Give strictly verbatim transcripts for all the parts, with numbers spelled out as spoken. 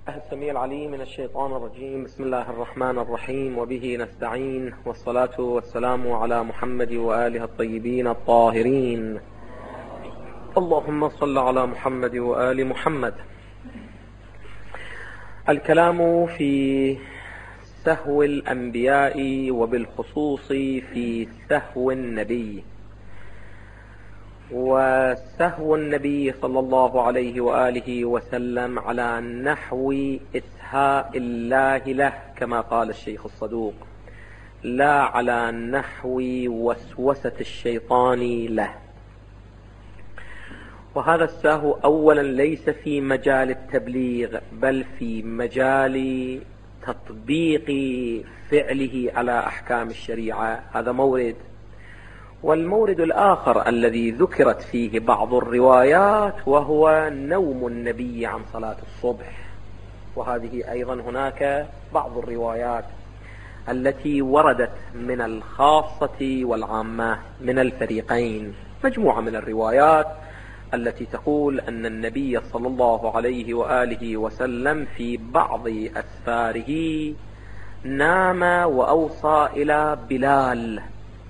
السميع العليم من الشيطان الرجيم. بسم الله الرحمن الرحيم، وبه نستعين، والصلاة والسلام على محمد وآله الطيبين الطاهرين. اللهم صل على محمد وآل محمد. الكلام في سهو الأنبياء وبالخصوص في سهو النبي. وسهو النبي صلى الله عليه وآله وسلم على نحو إسهاء الله له كما قال الشيخ الصدوق، لا على نحو وسوسة الشيطان له. وهذا السهو أولا ليس في مجال التبليغ، بل في مجال تطبيق فعله على أحكام الشريعة، هذا مورد. والمورد الآخر الذي ذكرت فيه بعض الروايات وهو نوم النبي عن صلاة الصبح، وهذه أيضا هناك بعض الروايات التي وردت من الخاصة والعامة من الفريقين، مجموعة من الروايات التي تقول أن النبي صلى الله عليه وآله وسلم في بعض أسفاره نام وأوصى إلى بلال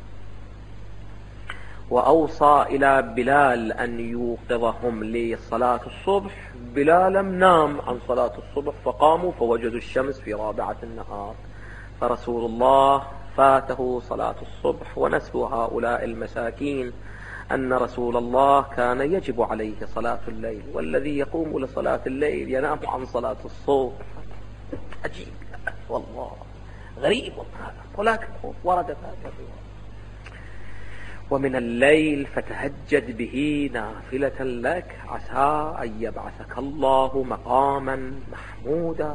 وأوصى إلى بلال أن يوقظهم لصلاة الصبح. بلال نام عن صلاة الصبح، فقاموا فوجدوا الشمس في رابعة النهار، فرسول الله فاته صلاة الصبح. ونسوا هؤلاء المساكين أن رسول الله كان يجب عليه صلاة الليل، والذي يقوم لصلاة الليل ينام عن صلاة الصبح. عجيب والله، غريب هذا، ولكن وردت هذه الرواية. ومن الليل فتهجد به نافلة لك عسى أن يبعثك الله مقاما محمودا.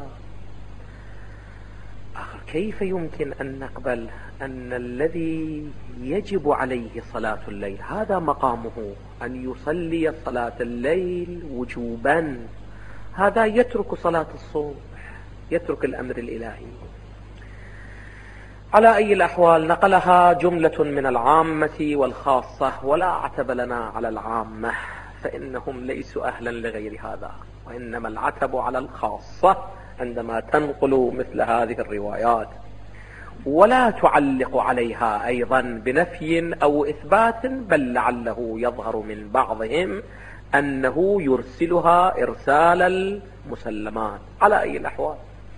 آخر كيف يمكن أن نقبل أن الذي يجب عليه صلاة الليل هذا مقامه أن يصلي صلاة الليل وجوبا، هذا يترك صلاة الصبح، يترك الأمر الإلهي؟ على أي الأحوال نقلها جملة من العامة والخاصة، ولا عتب لنا على العامة فإنهم ليسوا أهلا لغير هذا، وإنما العتب على الخاصة عندما تنقل مثل هذه الروايات، ولا تعلق عليها أيضا بنفي أو إثبات، بل لعله يظهر من بعضهم أنه يرسلها إرسال المسلمات. على أي الأحوال،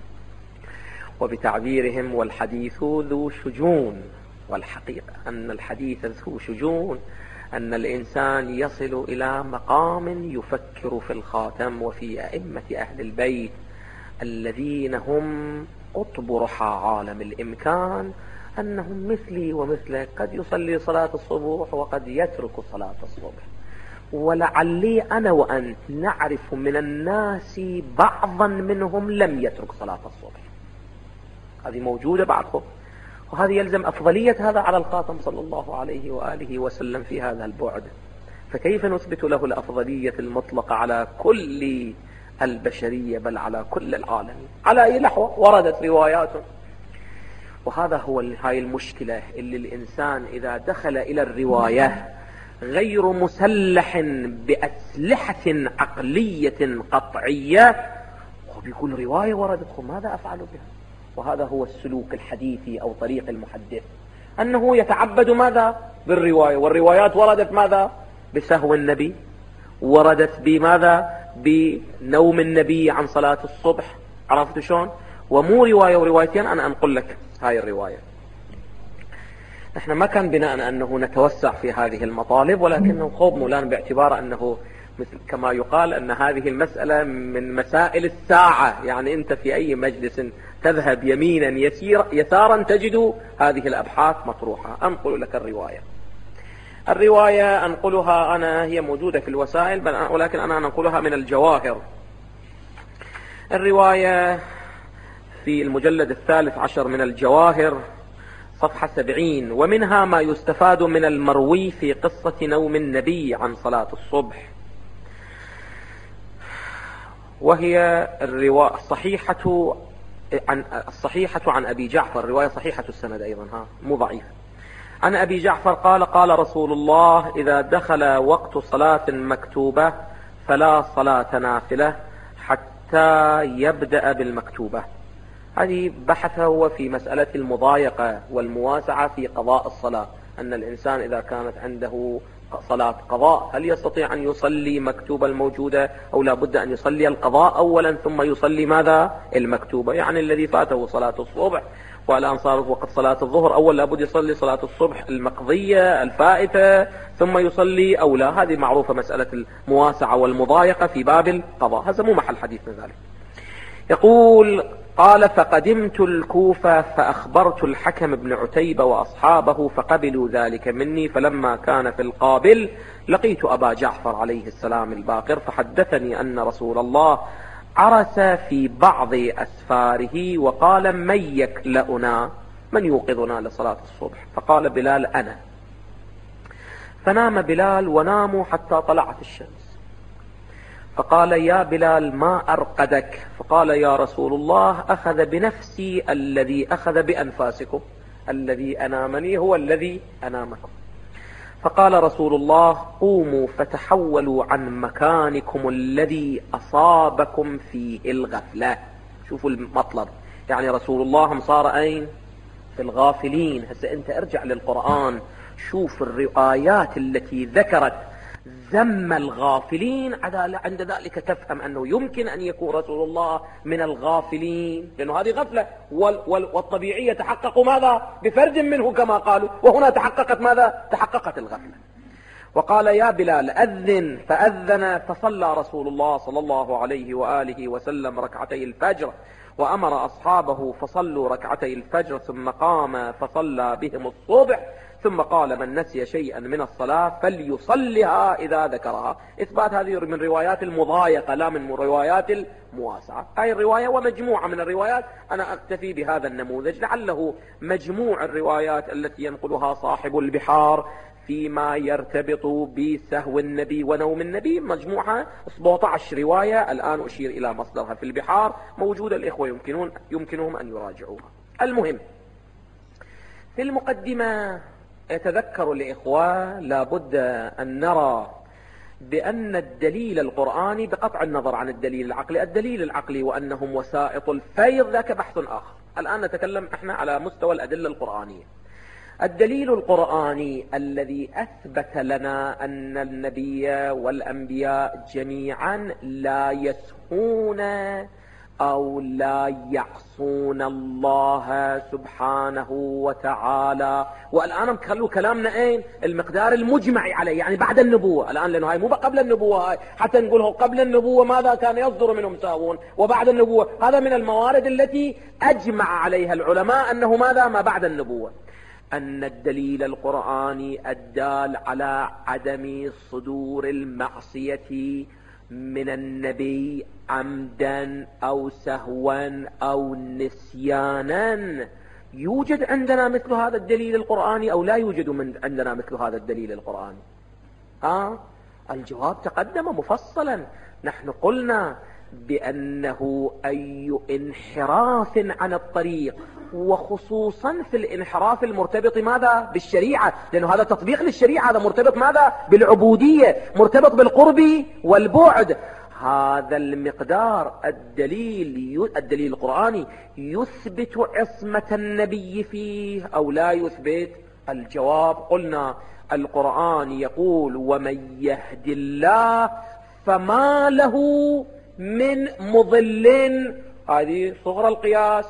وبتعبيرهم والحديث ذو شجون، والحقيقة أن الحديث ذو شجون، أن الإنسان يصل إلى مقام يفكر في الخاتم وفي أئمة أهل البيت الذين هم قطب رحى عالم الإمكان، أنهم مثلي ومثلك قد يصلي صلاة الصبح وقد يترك صلاة الصبح. ولعلي أنا وأنت نعرف من الناس بعضا منهم لم يترك صلاة الصبح، هذه موجودة بعضهم، وهذه يلزم أفضلية هذا على الخاتم صلى الله عليه وآله وسلم في هذا البعد. فكيف نثبت له الأفضلية المطلقة على كل البشرية، بل على كل العالم؟ على أي نحو وردت روايات. وهذا هو هاي المشكلة اللي الإنسان إذا دخل إلى الرواية غير مسلح بأسلحة عقلية قطعية وبيقول رواية وردت، ماذا أفعل بها؟ وهذا هو السلوك الحديثي أو طريق المحدث، أنه يتعبد ماذا؟ بالرواية. والروايات وردت ماذا؟ بسهو النبي، وردت بماذا؟ بنوم النبي عن صلاة الصبح. عرفت شون؟ ومو رواية وروايتين، أنا أنقل لك هاي الرواية. نحن ما كان بناء أنه نتوسع في هذه المطالب، ولكنه خوض مولانا باعتبار أنه مثل كما يقال أن هذه المسألة من مسائل الساعة، يعني أنت في أي مجلس تذهب يمينا يسير يسارا تجد هذه الأبحاث مطروحة. أنقل لك الرواية. الرواية أنقلها أنا، هي موجودة في الوسائل، ولكن أنا أنقلها من الجواهر. الرواية في المجلد الثالث عشر من الجواهر صفحة سبعين، ومنها ما يستفاد من المروي في قصة نوم النبي عن صلاة الصبح، وهي الرواية الصحيحة عن الصحيحة عن أبي جعفر، رواية صحيحة السند أيضا، ها مو ضعيف. عن أبي جعفر قال: قال رسول الله: إذا دخل وقت صلاة مكتوبة فلا صلاة نافلة حتى حتى يبدأ بالمكتوبة. هذه بحث هو في مسألة المضايقة والمواسعة في قضاء الصلاة، أن الإنسان إذا كانت عنده صلاة قضاء هل يستطيع أن يصلي مكتوبة الموجودة أو لا بد أن يصلي القضاء أولا ثم يصلي ماذا؟ المكتوبة. يعني الذي فاته صلاة الصبح والآن صار وقت صلاة الظهر، أول لابد يصلي صلاة الصبح المقضية الفائتة ثم يصلي أو لا. هذه معروفة مسألة المواسعة والمضايقة في باب القضاء، هذا مو محل حديثنا ذلك. يقول قال فقدمت الكوفة فأخبرت الحكم بن عتيبة وأصحابه فقبلوا ذلك مني، فلما كان في القابل لقيت أبا جعفر عليه السلام الباقر فحدثني أن رسول الله عرس في بعض أسفاره وقال من يكلأنا، من يوقظنا لصلاة الصبح؟ فقال بلال أنا. فنام بلال وناموا حتى طلعت الشمس، فقال يا بلال ما أرقدك؟ فقال يا رسول الله أخذ بنفسي الذي أخذ بأنفاسكم، الذي أنامني هو الذي أنامكم. فقال رسول الله قوموا فتحولوا عن مكانكم الذي أصابكم فيه الغفلة. شوفوا المطلب، يعني رسول الله صار أين؟ في الغافلين. هسه أنت ارجع للقرآن شوف الروايات التي ذكرت ذم الغافلين، عند ذلك تفهم أنه يمكن أن يكون رسول الله من الغافلين، لأنه هذه غفلة والطبيعية تحقق ماذا؟ بفرد منه كما قالوا، وهنا تحققت ماذا؟ تحققت الغفلة. وقال يا بلال أذن، فأذن فصلى رسول الله صلى الله عليه وآله وسلم ركعتي الفجر وأمر أصحابه فصلوا ركعتي الفجر، ثم قام فصلى بهم الصبح، ثم قال من نسي شيئا من الصلاة فليصلها إذا ذكرها. إثبات هذه من روايات المضايقة لا من روايات المواسعة. هذه الرواية ومجموعة من الروايات، أنا أكتفي بهذا النموذج لعله مجموع الروايات التي ينقلها صاحب البحار فيما يرتبط بسهو النبي ونوم النبي مجموعة سبعة عشر رواية. الآن أشير إلى مصدرها في البحار، موجودة، الإخوة يمكنون يمكنهم أن يراجعوها. المهم في المقدمة يتذكر الإخوة لابد أن نرى بأن الدليل القرآني بقطع النظر عن الدليل العقلي، الدليل العقلي وأنهم وسائط الفيض ذاك بحث آخر. الآن نتكلم احنا على مستوى الأدلة القرآنية. الدليل القرآني الذي أثبت لنا أن النبي والأنبياء جميعا لا يسهون أو لا يعصون الله سبحانه وتعالى. والآن خلوا كلامنا اين؟ المقدار المجمع عليه، يعني بعد النبوة الآن، لأنه هاي مو قبل النبوة، هاي حتى نقوله قبل النبوة ماذا كان يصدر منهم ساهون، وبعد النبوة هذا من الموارد التي أجمع عليها العلماء أنه ماذا؟ ما بعد النبوة. أن الدليل القرآني الدال على عدم صدور المعصية من النبي عمدا أو سهوا أو نسيانا، يوجد عندنا مثل هذا الدليل القرآني أو لا يوجد من عندنا مثل هذا الدليل القرآني؟ آه الجواب تقدم مفصلا. نحن قلنا بأنه أي انحراف عن الطريق، وخصوصا في الانحراف المرتبط ماذا؟ بالشريعة، لأنه هذا تطبيق للشريعة، هذا مرتبط ماذا؟ بالعبودية، مرتبط بالقرب والبعد. هذا المقدار الدليل الدليل القرآني يثبت عصمة النبي فيه أو لا يثبت؟ الجواب قلنا القرآن يقول ومن يهد الله فما له من مضل، هذه صغرى القياس،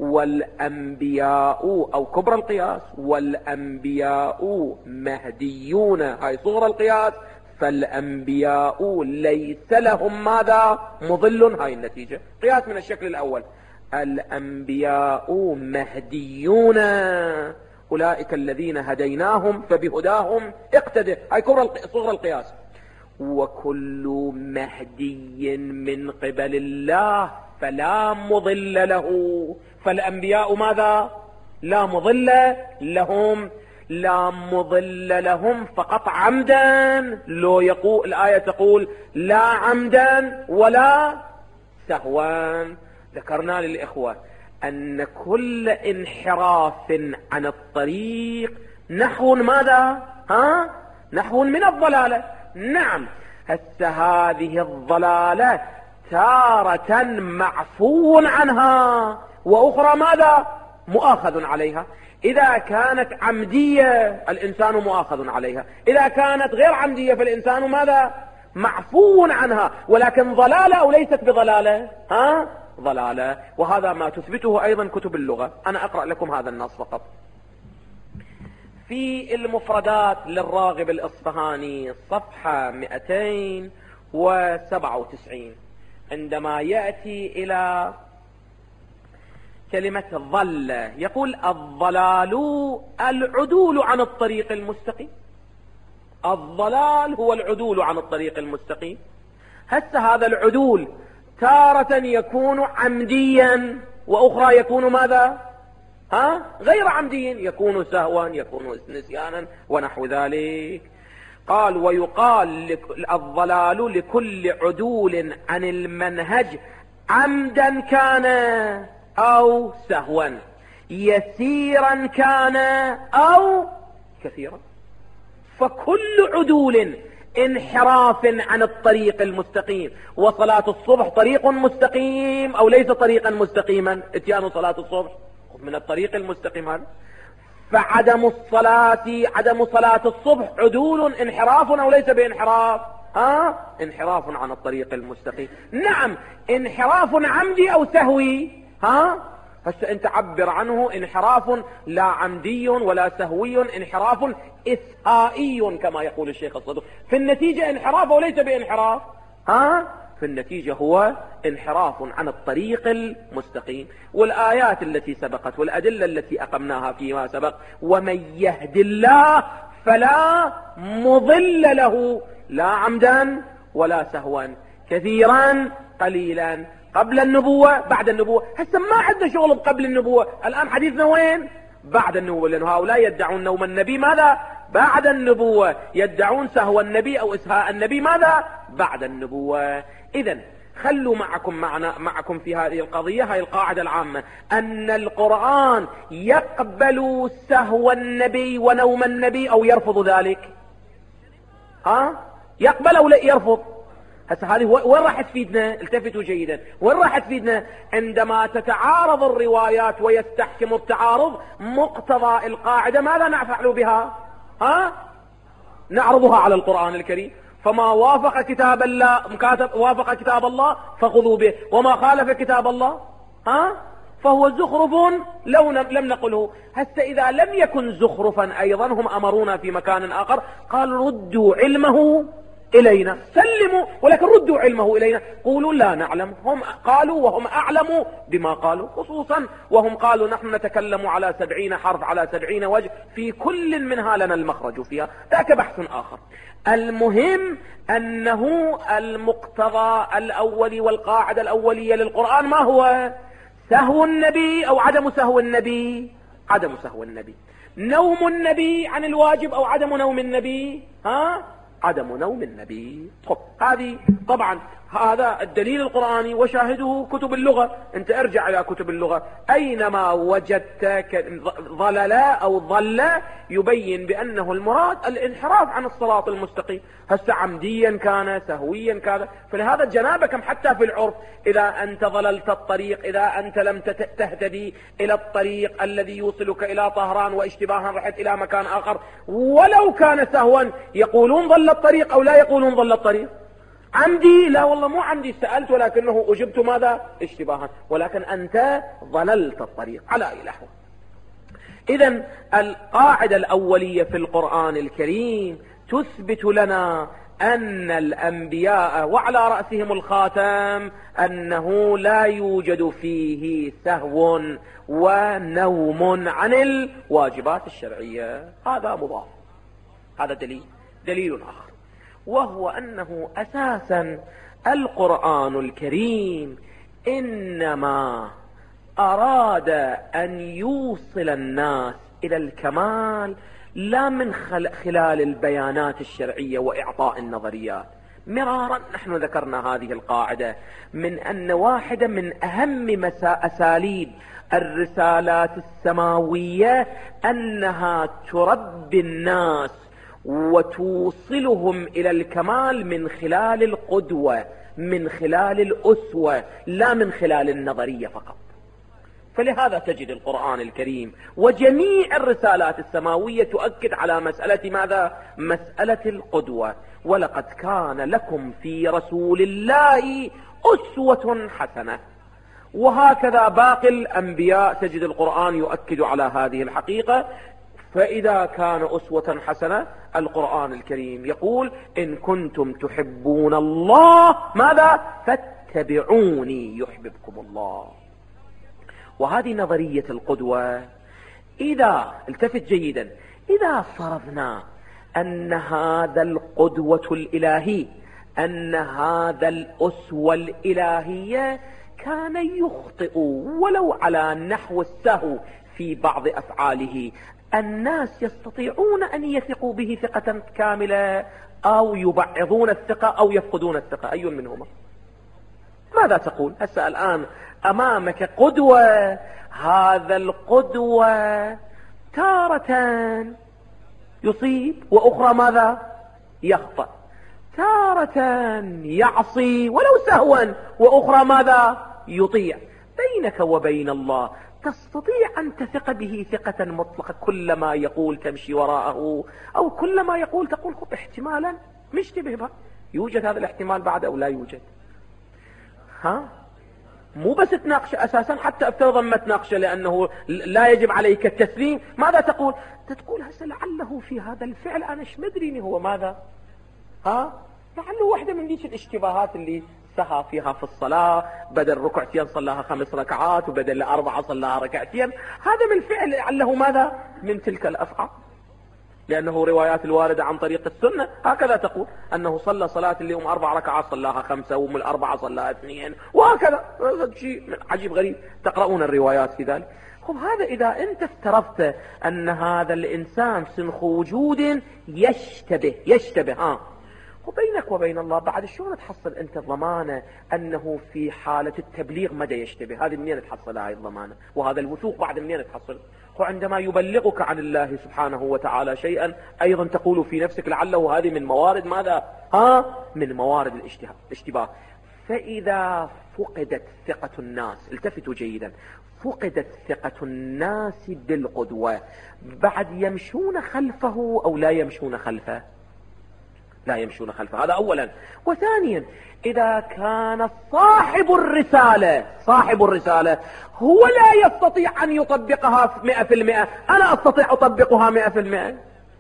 والأنبياء أو كبرى القياس، والأنبياء مهديون، هذه صغرى القياس، فالأنبياء ليس لهم ماذا؟ مضل، هاي النتيجة قياس من الشكل الأول. الأنبياء مهديون، أولئك الذين هديناهم فبهداهم اقتدى، هاي كبرى صغرى القياس. وكل مهدي من قبل الله فلا مضل له، فالأنبياء ماذا؟ لا مضل لهم، لا مضل لهم فقط عمدا، لو يقول الآية تقول لا عمدا ولا سهوا. ذكرنا للإخوة أن كل انحراف عن الطريق نحو ماذا؟ ها؟ نحو من الضلالة. نعم، هسه هذه الضلالة تارة معفو عنها وأخرى ماذا؟ مؤاخذ عليها. إذا كانت عمدية الإنسان مؤاخذ عليها، إذا كانت غير عمدية فالإنسان ماذا؟ معفو عنها. ولكن ضلالة أو ليست بضلالة؟ ها؟ ضلالة. وهذا ما تثبته أيضا كتب اللغة. أنا أقرأ لكم هذا النص فقط. في المفردات للراغب الإصفهاني صفحة مئتين وسبعة وتسعين عندما يأتي إلى كلمة ضل يقول الضلال العدول عن الطريق المستقيم. الضلال هو العدول عن الطريق المستقيم. هسه هذا العدول تارة يكون عمديا وأخرى يكون ماذا؟ ها؟ غير عمديا، يكون سهوا، يكون نسيانا ونحو ذلك. قال ويقال الضلال لكل عدول عن المنهج عمدا كان أو سهوا، يسيرا كان أو كثيرا. فكل عدول انحراف عن الطريق المستقيم. وصلاة الصبح طريق مستقيم أو ليس طريقا مستقيما؟ اتيان صلاة الصبح من الطريق المستقيم هذا. فعدم الصلاة عدم صلاة الصبح عدول انحراف أو ليس بانحراف؟ ها؟ انحراف عن الطريق المستقيم. نعم، انحراف عمدي أو سهوي؟ ها؟ هسه انت عبر عنه انحراف لا عمدي ولا سهوي، انحراف إسهائي كما يقول الشيخ الصدوق. في النتيجة انحراف وليس بانحراف؟ ها؟ في النتيجة هو انحراف عن الطريق المستقيم. والآيات التي سبقت والأدلة التي أقمناها فيما سبق، ومن يهد الله فلا مضل له لا عمدا ولا سهوا، كثيرا قليلا، قبل النبوة بعد النبوة. هسه ما عندنا شغل قبل النبوة، الآن حديثنا وين؟ بعد النبوة. لأن هؤلاء يدعون نوم النبي ماذا؟ بعد النبوة، يدعون سهو النبي أو إسهاء النبي ماذا؟ بعد النبوة. إذن خلوا معكم معنا معكم في هذه القضية، هذه القاعدة العامة، أن القرآن يقبل سهو النبي ونوم النبي أو يرفض ذلك؟ ها؟ يقبل أو لا يرفض؟ هسه هذه وين راح تفيدنا؟ التفتوا جيدا. وين راح تفيدنا؟ عندما تتعارض الروايات ويستحكم التعارض مقتضى القاعدة ماذا نفعل بها؟ ها؟ نعرضها على القرآن الكريم. فما وافق كتاب الله مكاتب وافق كتاب الله فخذوا به، وما خالف كتاب الله ها فهو زخرف لو لم نقله. هسه إذا لم يكن زخرفا أيضا هم أمرونا في مكان آخر، قال ردوا علمه إلينا، سلموا ولكن ردوا علمه إلينا. قولوا لا نعلم. هم قالوا وهم أعلموا بما قالوا، خصوصا وهم قالوا نحن نتكلم على سبعين حرف على سبعين وجه، في كل منها لنا المخرج فيها، ذاك بحث آخر. المهم أنه المقتضى الأولي والقاعدة الأولية للقرآن ما هو؟ سهو النبي أو عدم سهو النبي؟ عدم سهو النبي. نوم النبي عن الواجب أو عدم نوم النبي؟ ها؟ عدم نوم النبي. طب هذه طبعا هذا الدليل القرآني وشاهده كتب اللغة. انت ارجع الى كتب اللغة، اينما وجدت ضللا او ضل يبين بانه المراد الانحراف عن الصراط المستقيم، هسه عمديا كان سهويا كان. فلهذا جنابكم حتى في العرف، اذا انت ضللت الطريق، اذا انت لم تهتدي الى الطريق الذي يوصلك الى طهران واشتباها رحت الى مكان اخر ولو كان سهوا، يقولون ضل الطريق او لا يقولون ضل الطريق؟ عمدي؟ لا والله مو عمدي، سألت ولكنه أجبت ماذا؟ اشتباها، ولكن أنت ضللت الطريق على أي لحظة. إذن القاعدة الأولية في القرآن الكريم تثبت لنا أن الأنبياء وعلى رأسهم الخاتم أنه لا يوجد فيه سهو ونوم عن الواجبات الشرعية. هذا مضاف، هذا دليل دليل آخر، وهو أنه أساسا القرآن الكريم إنما أراد أن يوصل الناس إلى الكمال لا من خلال البيانات الشرعية وإعطاء النظريات. مرارا نحن ذكرنا هذه القاعدة، من أن واحدة من أهم أساليب الرسالات السماوية أنها تربي الناس وتوصلهم إلى الكمال من خلال القدوة. من خلال الأسوة لا من خلال النظرية فقط. فلهذا تجد القرآن الكريم وجميع الرسالات السماوية تؤكد على مسألة ماذا؟ مسألة القدوة. ولقد كان لكم في رسول الله أسوة حسنة. وهكذا باقي الأنبياء تجد القرآن يؤكد على هذه الحقيقة. فإذا كان أسوة حسنة القرآن الكريم يقول إن كنتم تحبون الله ماذا؟ فاتبعوني يحببكم الله. وهذه نظرية القدوة. إذا التفت جيدا، إذا فرضنا أن هذا القدوة الإلهي، أن هذا الأسوة الإلهية كان يخطئ ولو على نحو السهو في بعض أفعاله، الناس يستطيعون أن يثقوا به ثقة كاملة أو يبعضون الثقة أو يفقدون الثقة، أي منهما؟ ماذا تقول؟ هسه الآن أمامك قدوة، هذا القدوة تارة يصيب وأخرى ماذا؟ يخطأ، تارة يعصي ولو سهوا وأخرى ماذا؟ يطيع. بينك وبين الله تستطيع أن تثق به ثقة مطلقة، كلما يقول تمشي وراءه أو كلما يقول تقول خب احتمالا مشتبه بها، يوجد هذا الاحتمال بعد أو لا يوجد؟ ها؟ مو بس تناقش أساسا، حتى افترض ما تناقشه لأنه لا يجب عليك التسليم، ماذا تقول؟ تقول هسه لعله في هذا الفعل أنا ايش مدريني هو ماذا؟ ها؟ لعله واحدة من ذيك الاشتباهات اللي سهى فيها في الصلاة، بدل ركعتين صلاها خمس ركعات وبدل أربعة صلاها ركعتين، هذا من الفعل لعله ماذا؟ من تلك الأفعال، لأنه روايات الواردة عن طريق السنة هكذا تقول أنه صلى صلاة اللي أم أربع ركعات صلاها خمسة وأم الأربعة صلاها اثنين وهكذا. شيء عجيب غريب، تقرؤون الروايات في ذلك. خب هذا إذا أنت افترضت أن هذا الإنسان سنخ وجود يشتبه يشتبه ها وبينك وبين الله بعد شلون تحصل أنت الضمانة أنه في حالة التبليغ مدى يشتبه؟ هذه منين تحصل هاي الضمانة؟ وهذا الوثوق بعد منين تحصل؟ وعندما يبلغك عن الله سبحانه وتعالى شيئا أيضا تقول في نفسك لعله هذه من موارد ماذا؟ ها؟ من موارد الاشتباه. فإذا فقدت ثقة الناس، التفتوا جيدا، فقدت ثقة الناس بالقدوة، بعد يمشون خلفه أو لا يمشون خلفه؟ لا يمشون خلفه، هذا أولا. وثانيا إذا كان صاحب الرسالة صاحب الرسالة هو لا يستطيع أن يطبقها مئة في المئة، أنا أستطيع أطبقها مئة في المئة،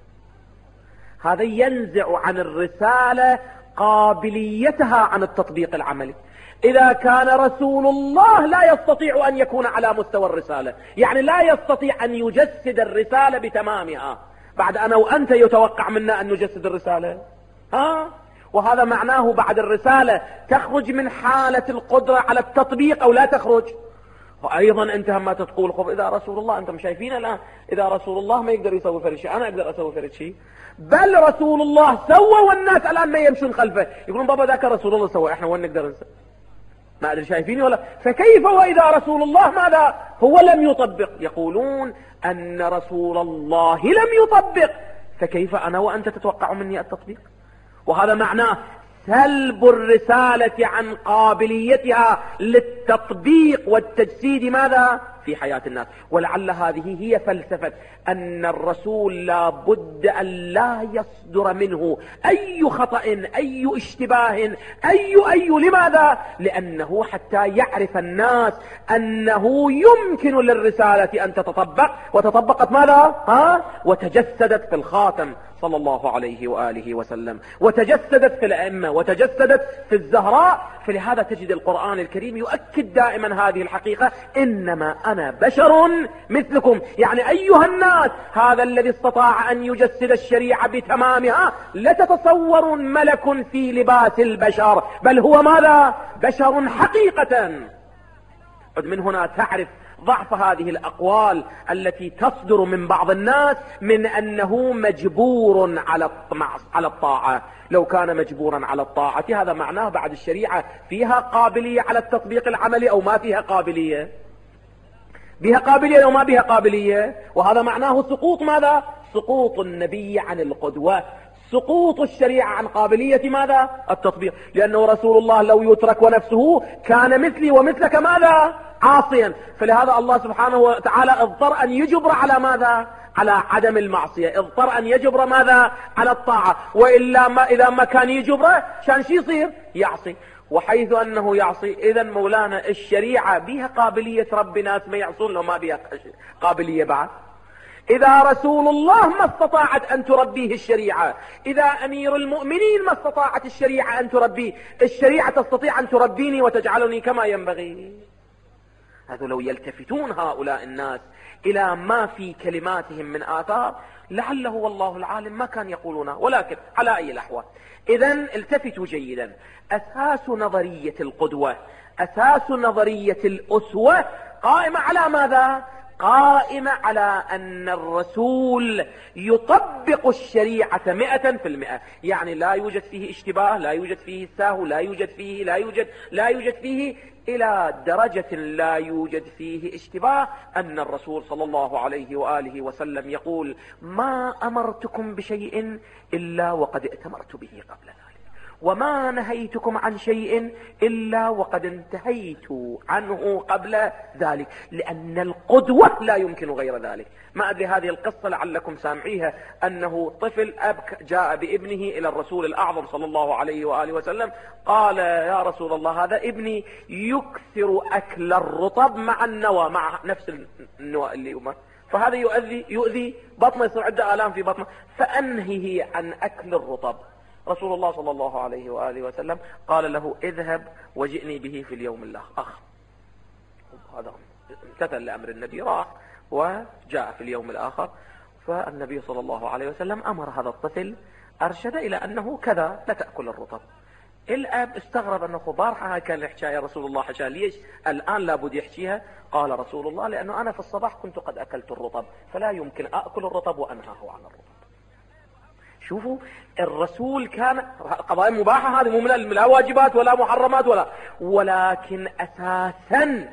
هذا ينزع عن الرسالة قابليتها عن التطبيق العملي. إذا كان رسول الله لا يستطيع أن يكون على مستوى الرسالة، يعني لا يستطيع أن يجسد الرسالة بتمامها، بعد أنا وأنت يتوقع منا أن نجسد الرسالة؟ ها؟ وهذا معناه بعد الرسالة تخرج من حالة القدرة على التطبيق أو لا تخرج. وأيضا أنت هم تقول خب إذا رسول الله، أنتم شايفين الآن إذا رسول الله ما يقدر يسوي فرد شيء، أنا أقدر أسوي فرد شيء، بل رسول الله سوى والناس الآن ما يمشون خلفه، يقولون بابا ذاك رسول الله سوى، إحنا وين نقدر نسوي؟ ما أدري شايفين ولا؟ فكيف وإذا رسول الله ماذا؟ هو لم يطبق. يقولون أن رسول الله لم يطبق، فكيف أنا وأنت تتوقع مني التطبيق؟ وهذا معناه سلب الرسالة عن قابليتها للتطبيق والتجسيد ماذا؟ في حياة الناس. ولعل هذه هي فلسفة أن الرسول لا بد أن لا يصدر منه أي خطأ أي اشتباه أي أي لماذا؟ لأنه حتى يعرف الناس أنه يمكن للرسالة أن تتطبق، وتطبقت ماذا؟ ها؟ وتجسدت في الخاتم صلى الله عليه وآله وسلم، وتجسدت في الأئمة، وتجسدت في الزهراء. فلهذا تجد القرآن الكريم يؤكد دائما هذه الحقيقة، إنما أنا بشر مثلكم، يعني أيها الناس هذا الذي استطاع أن يجسد الشريعة بتمامها لتتصور ملك في لباس البشر، بل هو ماذا؟ بشر حقيقة. من هنا تعرف ضعف هذه الأقوال التي تصدر من بعض الناس من أنه مجبور على على الطاعة. لو كان مجبورا على الطاعة هذا معناه بعد الشريعة فيها قابلية على التطبيق العملي أو ما فيها قابلية؟ بها قابلية أو ما بها قابلية؟ وهذا معناه سقوط ماذا؟ سقوط النبي عن القدوة، سقوط الشريعة عن قابلية ماذا؟ التطبيق. لأنه رسول الله لو يترك ونفسه كان مثلي ومثلك ماذا؟ عاصيا. فلهذا الله سبحانه وتعالى اضطر أن يجبر على ماذا؟ على عدم المعصية، اضطر أن يجبر ماذا؟ على الطاعة. وإلا ما إذا ما كان يجبره كان شي يصير؟ يعصي. وحيث أنه يعصي إذا مولانا الشريعة بها قابلية رب ناس ما يعصون، لو ما بها قابلية بعد. إذا رسول الله ما استطاعت أن تربيه الشريعة، إذا أمير المؤمنين ما استطاعت الشريعة أن تربيه، الشريعة تستطيع أن تربيني وتجعلني كما ينبغي. هذا لو يلتفتون هؤلاء الناس إلى ما في كلماتهم من آثار لعله والله العالم ما كان يقولونه. ولكن على أي الأحوال إذن التفتوا جيدا. أساس نظرية القدوة، أساس نظرية الأسوة قائمة على ماذا؟ قائمة على أن الرسول يطبق الشريعة مئة في المئة، يعني لا يوجد فيه اشتباه، لا يوجد فيه سهو، لا يوجد فيه لا يوجد لا يوجد فيه إلى درجة لا يوجد فيه اشتباه أن الرسول صلى الله عليه وآله وسلم يقول: ما أمرتكم بشيء إلا وقد ائتمرت به قبل ذلك، وما نهيتكم عن شيء إلا وقد انتهيت عنه قبل ذلك، لأن القدوة لا يمكن غير ذلك. ما أدري هذه القصة لعلكم سامعيها، أنه طفل أب جاء بابنه إلى الرسول الأعظم صلى الله عليه وآله وسلم، قال: يا رسول الله، هذا ابني يكثر أكل الرطب مع النوى، مع نفس النوى اللي أمه، فهذا يؤذي يؤذي بطنه، يصير عنده آلام في بطنه، فأنهه عن أكل الرطب. رسول الله صلى الله عليه وآله وسلم قال له: اذهب وجئني به في اليوم الآخر. هذا امتثل لأمر النبي، راح وجاء في اليوم الآخر، فالنبي صلى الله عليه وسلم أمر هذا الطفل، أرشد إلى أنه كذا لا تأكل الرطب. الأب استغرب أنه بارحة كان الحكاية رسول الله حكى، ليش الآن لابد يحكيها؟ قال رسول الله: لأنه أنا في الصباح كنت قد أكلت الرطب، فلا يمكن أكل الرطب وأنهاه عن الرطب. شوفوا الرسول كان قضايا مباحة، هذه مو من لا واجبات ولا محرمات ولا، ولكن أساسا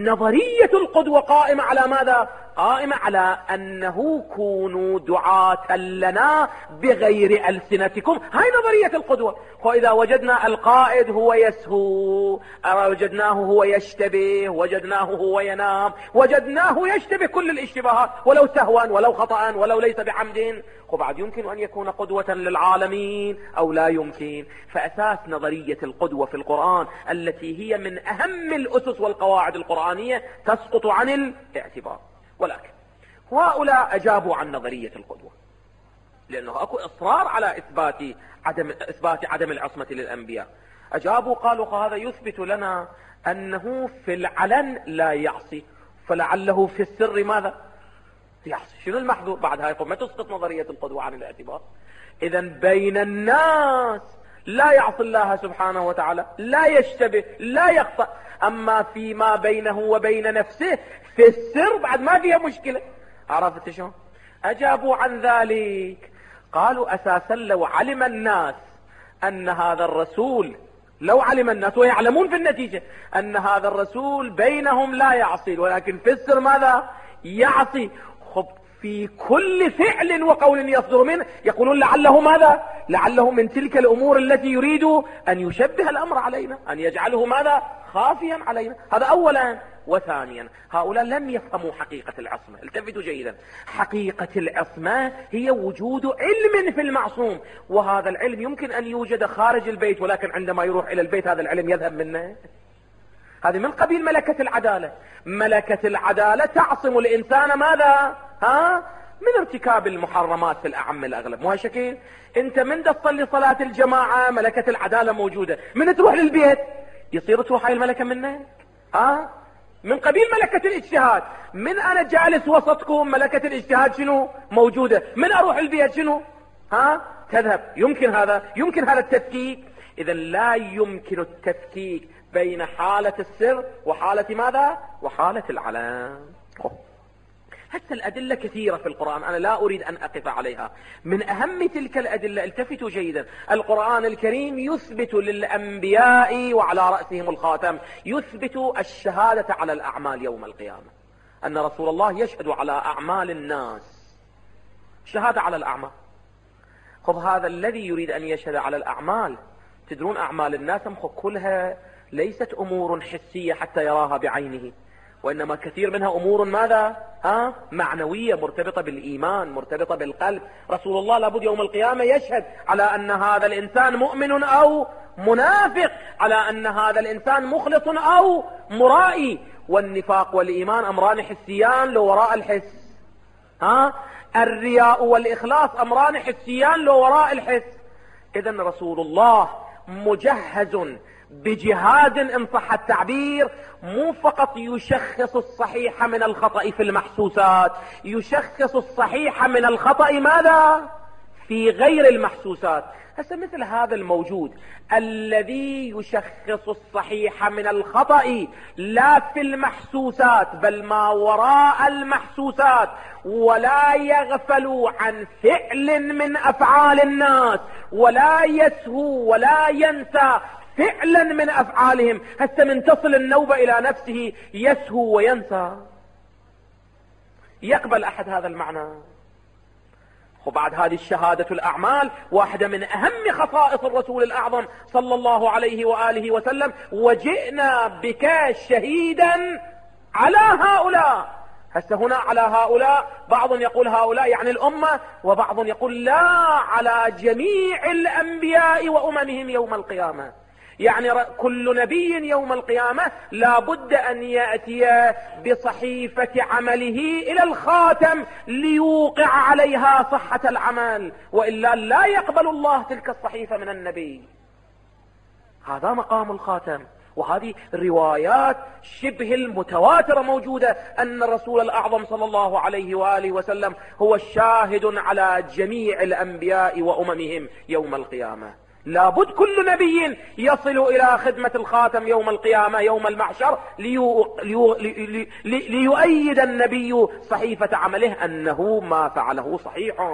نظرية القدوة قائمة على ماذا؟ قائمة على أنه كونوا دعاة لنا بغير ألسنتكم. هاي نظرية القدوة. وإذا وجدنا القائد هو يسهو، وجدناه هو يشتبه، وجدناه هو ينام، وجدناه يشتبه كل الاشتباهات، ولو سهوا ولو خطأ ولو ليس بعمد، وبعد يمكن أن يكون قدوة للعالمين أو لا يمكن. فأساس نظرية القدوة في القرآن التي هي من أهم الأسس والقواعد القرآنية تسقط عن الاعتبار. ولكن هؤلاء أجابوا عن نظرية القدوة، لأنه أكو إصرار على إثبات عدم إثبات عدم العصمة للأنبياء. أجابوا قالوا: هذا يثبت لنا أنه في العلن لا يعصي، فلعله في السر ماذا؟ يعصي. شنو المحذور بعد هاي؟ ما تسقط نظرية القدوة عن الاعتبار. إذا بين الناس لا يعصي الله سبحانه وتعالى، لا يشتبه، لا يخطأ، أما فيما بينه وبين نفسه في السر بعد ما فيها مشكلة. عرفت شو؟ أجابوا عن ذلك، قالوا: أساسا لو علم الناس أن هذا الرسول، لو علم الناس ويعلمون في النتيجة أن هذا الرسول بينهم لا يعصي، ولكن في السر ماذا؟ يعصي. خب في كل فعل وقول يصدر منه يقولون لعله ماذا؟ لعله من تلك الأمور التي يريد أن يشبه الأمر علينا، أن يجعله ماذا؟ خافيا علينا. هذا أولا. وثانيا هؤلاء لم يفهموا حقيقة العصمة. التفتوا جيدا، حقيقة العصمة هي وجود علم في المعصوم، وهذا العلم يمكن أن يوجد خارج البيت، ولكن عندما يروح إلى البيت هذا العلم يذهب منه. هذه من قبيل ملكة العدالة. ملكة العدالة تعصم الإنسان ماذا؟ ها؟ من ارتكاب المحرمات في الأعم الأغلب. مو هالشكل؟ انت من تصلي صلاة الجماعة ملكة العدالة موجودة، من تروح للبيت يصير تروح هاي الملكة منك. ها؟ من قبيل ملكة الاجتهاد، من أنا جالس وسطكم ملكة الاجتهاد شنو موجودة، من أروح البيت شنو؟ ها؟ تذهب. يمكن هذا يمكن هذا التفكيك. إذا لا يمكن التفكيك بين حالة السر وحالة ماذا؟ وحالة العلن. حتى الأدلة كثيرة في القرآن، أنا لا أريد أن أقف عليها. من أهم تلك الأدلة، التفتوا جيدا، القرآن الكريم يثبت للأنبياء وعلى رأسهم الخاتم، يثبت الشهادة على الأعمال يوم القيامة، أن رسول الله يشهد على أعمال الناس، شهادة على الأعمال. خب هذا الذي يريد أن يشهد على الأعمال. تدرون أعمال الناس كلها ليست أمور حسية حتى يراها بعينه، وإنما كثير منها أمور ماذا؟ ها؟ معنوية، مرتبطة بالإيمان، مرتبطة بالقلب. رسول الله لابد يوم القيامة يشهد على أن هذا الإنسان مؤمن أو منافق، على أن هذا الإنسان مخلص أو مرائي. والنفاق والإيمان أمران حسيان لو وراء الحس. ها؟ الرياء والإخلاص أمران حسيان لو وراء الحس. إذن رسول الله مجهز بجهاز إن صح التعبير، مو فقط يشخص الصحيح من الخطأ في المحسوسات، يشخص الصحيح من الخطأ ماذا؟ في غير المحسوسات. هسه مثل هذا الموجود الذي يشخص الصحيح من الخطأ لا في المحسوسات بل ما وراء المحسوسات، ولا يغفل عن فعل من أفعال الناس، ولا يسهو ولا ينسى فعلا من أفعالهم. هسه من تصل النوبة إلى نفسه يسهو وينسى؟ يقبل أحد هذا المعنى؟ وبعد هذه الشهادة الأعمال واحدة من أهم خصائص الرسول الأعظم صلى الله عليه وآله وسلم، وجئنا بك شهيدا على هؤلاء. هسه هنا على هؤلاء، بعض يقول هؤلاء يعني الأمة، وبعض يقول لا، على جميع الأنبياء وأممهم يوم القيامة. يعني كل نبي يوم القيامة لا بد أن يأتي بصحيفة عمله إلى الخاتم ليوقع عليها صحة العمل، وإلا لا يقبل الله تلك الصحيفة من النبي. هذا مقام الخاتم. وهذه روايات شبه المتواترة موجودة أن الرسول الأعظم صلى الله عليه وآله وسلم هو الشاهد على جميع الأنبياء وأممهم يوم القيامة. لابد كل نبي يصل إلى خدمة الخاتم يوم القيامة يوم المحشر ليو ليو لي لي ليؤيد النبي صحيفة عمله أنه ما فعله صحيح.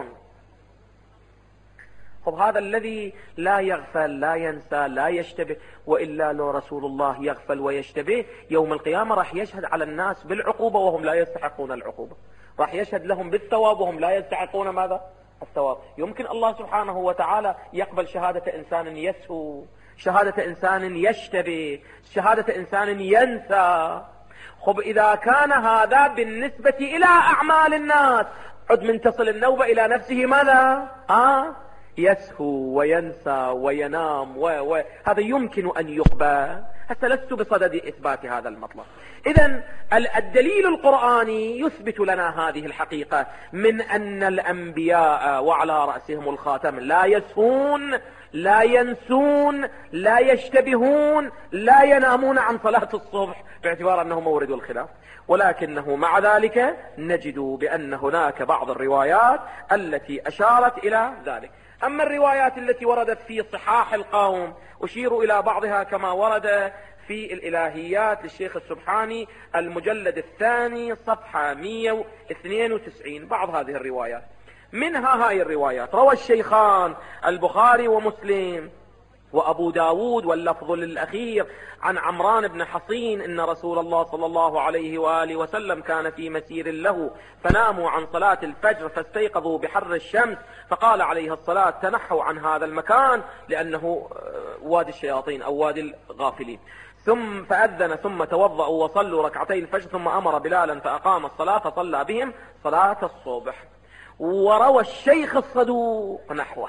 طب هذا الذي لا يغفل لا ينسى لا يشتبه، وإلا لو رسول الله يغفل ويشتبه يوم القيامة راح يشهد على الناس بالعقوبة وهم لا يستحقون العقوبة، راح يشهد لهم بالثواب وهم لا يستحقون ماذا؟ الثواب. يمكن الله سبحانه وتعالى يقبل شهادة إنسان يسهو، شهادة إنسان يشتبه، شهادة إنسان ينسى. خب إذا كان هذا بالنسبة إلى أعمال الناس، عد من تصل النوبة إلى نفسه ماذا؟ آه يسهو وينسى وينام و... و... هذا يمكن أن يقبل. حتى لست بصدد إثبات هذا المطلب. إذن الدليل القرآني يثبت لنا هذه الحقيقة من أن الأنبياء وعلى رأسهم الخاتم لا يسهون لا ينسون لا يشتبهون لا ينامون عن صلاة الصبح باعتبار أنه مورد الخلاف، ولكنه مع ذلك نجد بأن هناك بعض الروايات التي أشارت إلى ذلك. أما الروايات التي وردت في صحاح القوم أشير إلى بعضها كما ورد في الإلهيات للشيخ السبحاني المجلد الثاني صفحة مئة واثنين وتسعين. بعض هذه الروايات منها هاي الروايات روى الشيخان البخاري ومسلم وأبو داود واللفظ للأخير عن عمران بن حصين إن رسول الله صلى الله عليه وآله وسلم كان في مسير له فناموا عن صلاة الفجر فاستيقظوا بحر الشمس فقال عليه الصلاة تنحوا عن هذا المكان لأنه وادي الشياطين أو وادي الغافلين. ثم فأذن ثم توضأوا وصلوا ركعتي الفجر ثم أمر بلالا فأقام الصلاة فصلى بهم صلاة الصبح. وروى الشيخ الصدوق نحوه.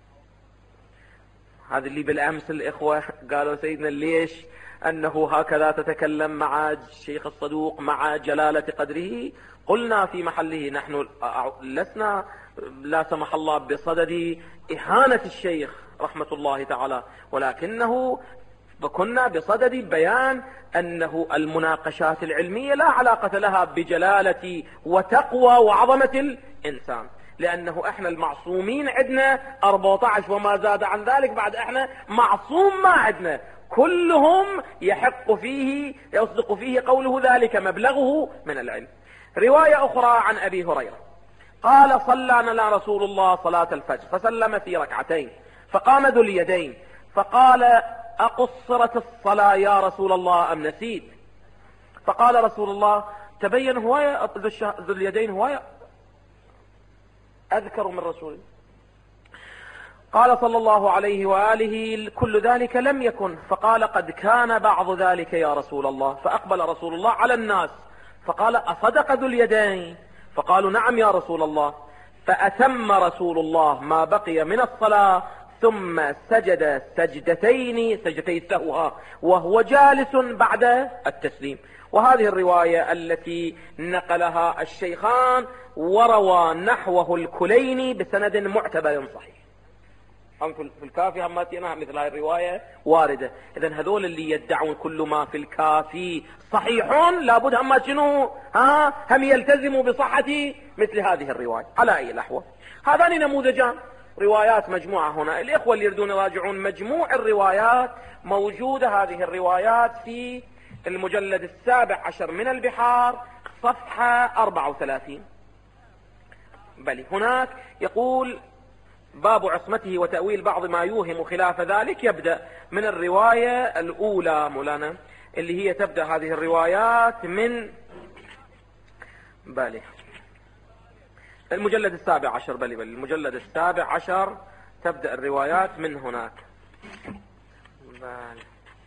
هذا اللي بالأمس الإخوة قالوا سيدنا ليش أنه هكذا تتكلم مع الشيخ الصدوق مع جلالة قدره؟ قلنا في محله نحن لسنا لا سمح الله بصدد إهانة الشيخ رحمة الله تعالى، ولكنه كنا بصدد بيان أنه المناقشات العلمية لا علاقة لها بجلالة وتقوى وعظمة الإنسان، لأنه احنا المعصومين عندنا أربعة عشر وما زاد عن ذلك، بعد احنا معصوم ما عندنا، كلهم يحق فيه يصدق فيه قوله ذلك مبلغه من العلم. رواية أخرى عن أبي هريرة قال صلى لنا رسول الله صلاة الفجر فسلم في ركعتين فقام ذو اليدين فقال أقصرت الصلاة يا رسول الله أم نسيت؟ فقال رسول الله تبين هواية ذو اليدين هواية أذكر من رسول. قال صلى الله عليه وآله كل ذلك لم يكن، فقال قد كان بعض ذلك يا رسول الله. فأقبل رسول الله على الناس فقال أصدق ذو اليدين؟ فقالوا نعم يا رسول الله. فأتم رسول الله ما بقي من الصلاة ثم سجد سجدتين سجدتي السهو وهو جالس بعد التسليم. وهذه الرواية التي نقلها الشيخان وروى نحوه الكليني بسند معتبر صحيح. في الكافي هم مثل هذه الرواية واردة. إذن هذول اللي يدعون كل ما في الكافي صحيح لابد هم شنو ها هم يلتزموا بصحة مثل هذه الرواية. على أي الأحوال هذان نموذجان روايات مجموعة هنا. الإخوة اللي يريدون يراجعون مجموع الروايات موجودة هذه الروايات في المجلد السابع عشر من البحار صفحة أربعة وثلاثين. بل هناك يقول باب عصمته وتأويل بعض ما يوهم خلاف ذلك. يبدأ من الرواية الأولى مولانا اللي هي تبدأ هذه الروايات من بالي المجلد السابع عشر بل بل المجلد السابع عشر تبدأ الروايات من هناك. بالي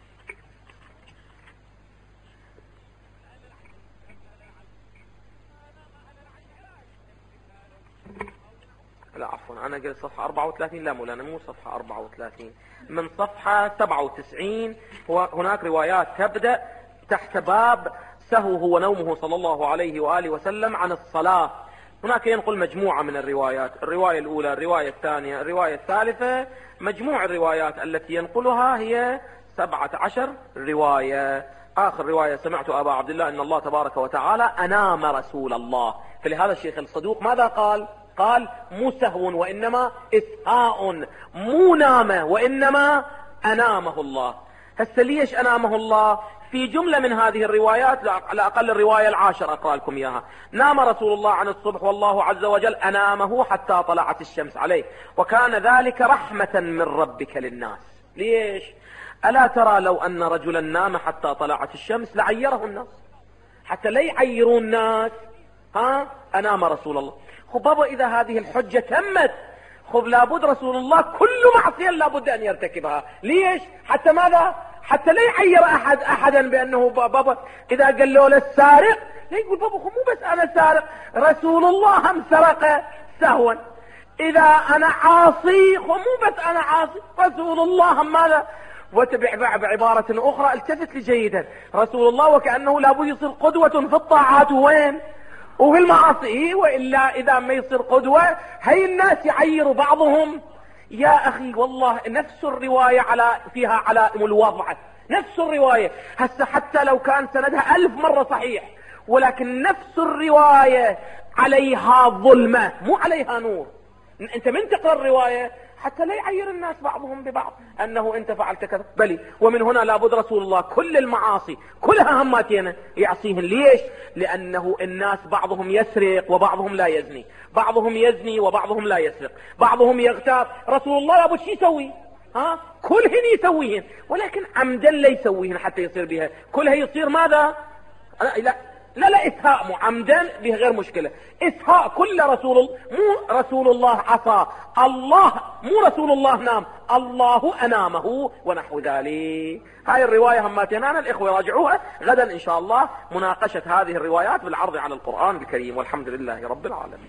لا عفوا أنا قلت صفحة أربعة وثلاثين. لا مولانا مو صفحة أربعة وثلاثين، من صفحة سبعة وتسعين. هناك روايات تبدأ تحت باب سهوه ونومه صلى الله عليه وآله وسلم عن الصلاة. هناك ينقل مجموعة من الروايات، الرواية الأولى، الرواية الثانية، الرواية الثالثة. مجموع الروايات التي ينقلها هي سبعة عشر رواية. آخر رواية سمعت أبا عبد الله أن الله تبارك وتعالى أنام رسول الله. فلهذا الشيخ الصدوق ماذا قال؟ قال مو سهو وإنما إسهاء، مو نام وإنما أنامه الله. هسه ليش أنامه الله؟ في جملة من هذه الروايات على أقل الرواية العاشر أقرأ لكم إياها. نام رسول الله عن الصبح والله عز وجل أنامه حتى طلعت الشمس عليه، وكان ذلك رحمة من ربك للناس. ليش؟ ألا ترى لو أن رجلا نام حتى طلعت الشمس لعيره الناس، حتى لا يعيرون الناس ها أنام رسول الله. خب بابا إذا هذه الحجة تمت، خب لابد رسول الله كل معصية لابد أن يرتكبها. ليش؟ حتى ماذا؟ حتى لا يعير أحد أحدا بأنه بابا إذا قال له للسارق لا يقول بابا خب مو بس أنا سارق، رسول الله هم سرق سهوا. إذا أنا عاصي خب مو بس أنا عاصي، رسول الله هم ماذا؟ وتبع بعبارة أخرى التفت لي جيدا، رسول الله وكأنه لابد يصير قدوة في الطاعات وين؟ وفي المعاصي. وإلا إذا ما يصير قدوة هي الناس يعيروا بعضهم. يا أخي والله نفس الرواية على فيها علائم الوضع، نفس الرواية. هسه حتى لو كان سندها ألف مرة صحيح، ولكن نفس الرواية عليها ظلمة مو عليها نور. انت من تقرأ الرواية حتى لا يعير الناس بعضهم ببعض أنه أنت فعلت كذا. بلي ومن هنا لابد رسول الله كل المعاصي كلها هماتين يعصيهن. ليش؟ لأنه الناس بعضهم يسرق وبعضهم لا يزني، بعضهم يزني وبعضهم لا يسرق، بعضهم يغتاب. رسول الله لابد شي يسوي؟ ها كلهن يسويهن، ولكن عمدا لا يسويهن حتى يصير بها كلها يصير ماذا؟ لا لا لا إسهاء، مو عمدا به غير مشكلة. إسهاء كل رسول مو رسول الله عصى الله، مو رسول الله نام، الله أنامه ونحو ذلك. هاي الرواية هماتين أنا الإخوة راجعوها غدا إن شاء الله، مناقشة هذه الروايات بالعرض على القرآن الكريم، والحمد لله رب العالمين.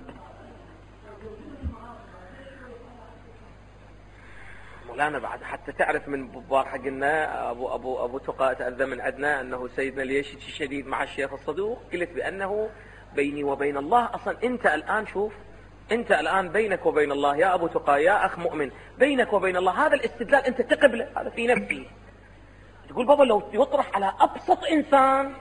مولانا بعد حتى تعرف من بارحة قلنا أبو أبو أبو تقى تأذى من عندنا أنه سيدنا ليش شديد مع الشيخ الصدوق. قلت بأنه بيني وبين الله أصلا. أنت الآن شوف، أنت الآن بينك وبين الله يا أبو تقى يا أخ مؤمن، بينك وبين الله هذا الاستدلال أنت تقبله، هذا في نفسي. تقول بابا لو يطرح على أبسط إنسان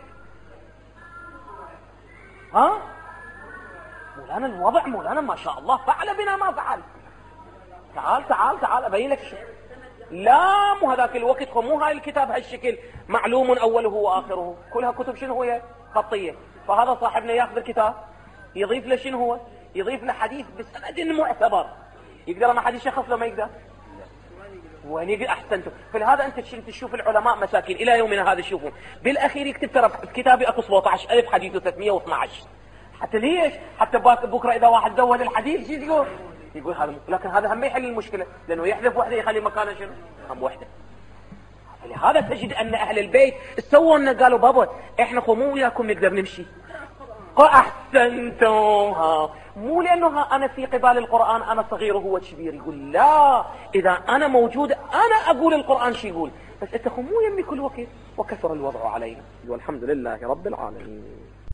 ها مولانا الوضع مولانا ما شاء الله فعل بنا ما فعل. تعال تعال تعال أبين لك شيء. لا مو هذاك الوقت، مو هاي الكتاب هالشكل معلوم أوله وآخره، كلها كتب شنو هي؟ خطية. فهذا صاحبنا ياخذ الكتاب يضيف له شنو هو؟ يضيف له حديث بسند معتبر. يقدر ما حد يشخص له؟ ما يقدر. وين يقدر؟ أحسنتم. فلهذا أنت تشوف العلماء مساكين إلى يومنا هذا شوفوا بالأخير يكتب ترى كتابي أكو سبعة عشر ألف حديث وثلاثمئة واثني عشر. حتى ليش؟ حتى بكرة إذا واحد زود الحديث شو يقول؟ يقول هذا، لكن هذا هم يحل المشكلة، لأنه يحذف وحدة يخلي مكانه شنو؟ هم وحدة. فلهذا تجد أن أهل البيت سووا لنا، قالوا بابا إحنا خو مو وياكم نقدر نمشي، أحسنتم، ها مو لأنه أنا في قبال القرآن أنا صغير وهو كبير. يقول لا، إذا أنا موجود أنا أقول القرآن شي يقول، بس أنت خو مو يمي كل وقت، وكثر الوضع علينا. والحمد لله رب العالمين.